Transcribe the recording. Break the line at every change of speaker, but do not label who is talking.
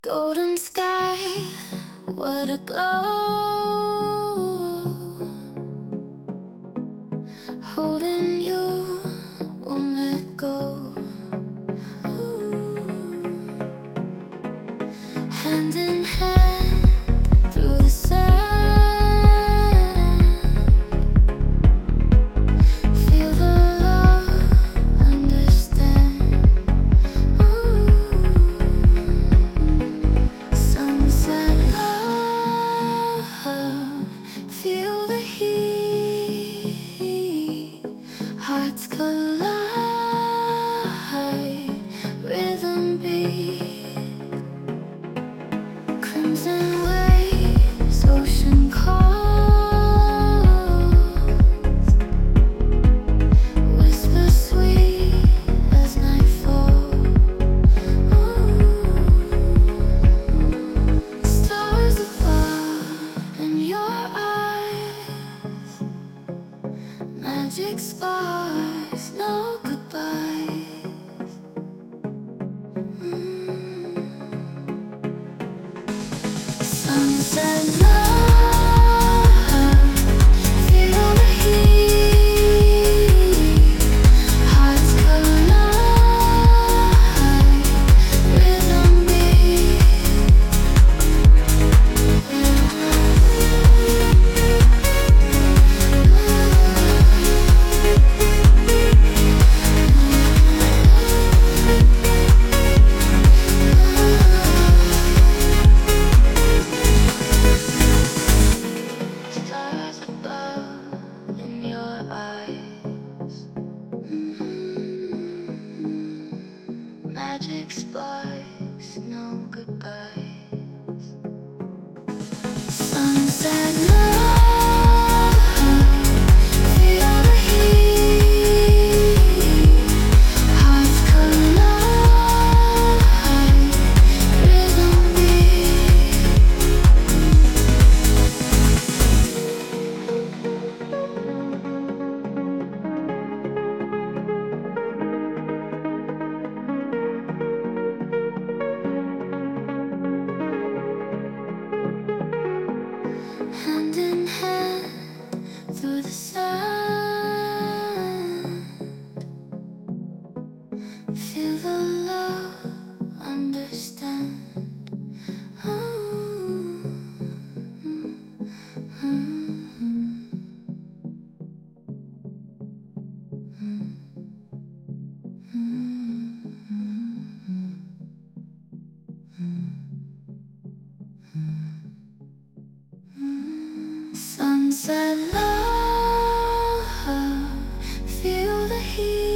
Golden sky, what a glow. Holding you, won't let go. Ooh. Hand in hand through the sand. Feel the love, understand. Ooh. Sunset love, feel the heat. Hearts collide, rhythm beat. Crimson waves, ocean calls. Whisper sweet as nightfall. Ooh. Stars above in your eyes. Magic sparks, no goodbyes. Sunset love, feel the heat. Hearts collide, rhythm beat. Stars above in your eyes. Magic sparks, no goodbyes. Sunset love, feel the heat. Hearts collide, rhythm beat. Hand in hand through the sand. Feel the love, understand. Ooh. Sunset love, feel the heat.